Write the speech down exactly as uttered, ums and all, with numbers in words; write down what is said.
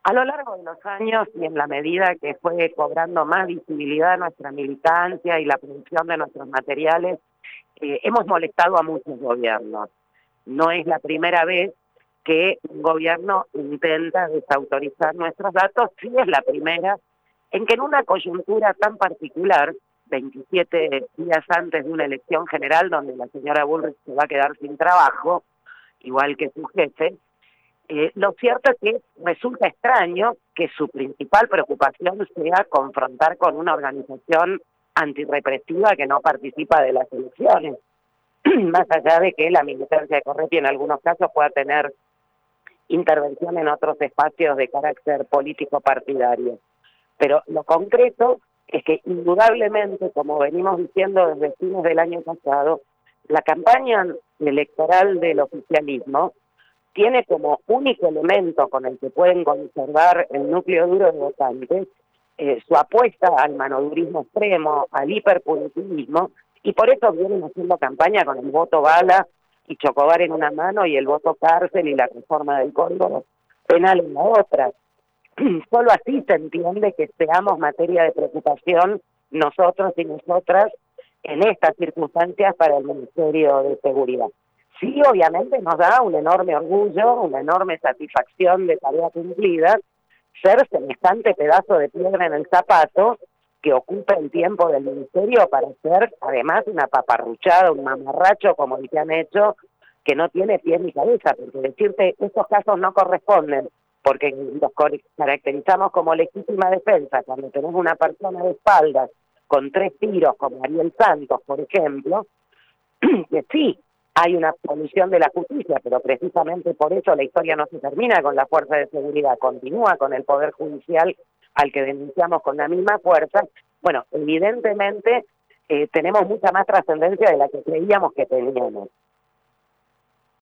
A lo largo de los años y en la medida que fue cobrando más visibilidad nuestra militancia y la producción de nuestros materiales, eh, hemos molestado a muchos gobiernos. No es la primera vez que un gobierno intenta desautorizar nuestros datos, sí es la primera en que en una coyuntura tan particular, veintisiete días antes de una elección general donde la señora Bullrich se va a quedar sin trabajo, igual que su jefe, Eh, lo cierto es que resulta extraño que su principal preocupación sea confrontar con una organización antirrepresiva que no participa de las elecciones, más allá de que la militancia de Correpi en algunos casos pueda tener intervención en otros espacios de carácter político partidario. Pero lo concreto es que indudablemente, como venimos diciendo desde fines del año pasado, la campaña electoral del oficialismo tiene como único elemento con el que pueden conservar el núcleo duro de votantes eh, su apuesta al manodurismo extremo, al hiperpunitivismo, y por eso vienen haciendo campaña con el voto bala y Chocobar en una mano y el voto cárcel y la reforma del Código Penal en la otra. Solo así se entiende que seamos materia de preocupación nosotros y nosotras en estas circunstancias para el Ministerio de Seguridad. Sí, obviamente nos da un enorme orgullo, una enorme satisfacción de tarea cumplida, ser semejante pedazo de piedra en el zapato que ocupa el tiempo del ministerio para ser, además, una paparruchada, un mamarracho, como el que han hecho, que no tiene pies ni cabeza, porque decirte estos casos no corresponden, porque los caracterizamos como legítima defensa, cuando tenemos una persona de espaldas con tres tiros, como Ariel Santos, por ejemplo, que sí, hay una comisión de la justicia, pero precisamente por eso la historia no se termina con la fuerza de seguridad, continúa con el Poder Judicial al que denunciamos con la misma fuerza. Bueno, evidentemente eh, tenemos mucha más trascendencia de la que creíamos que teníamos.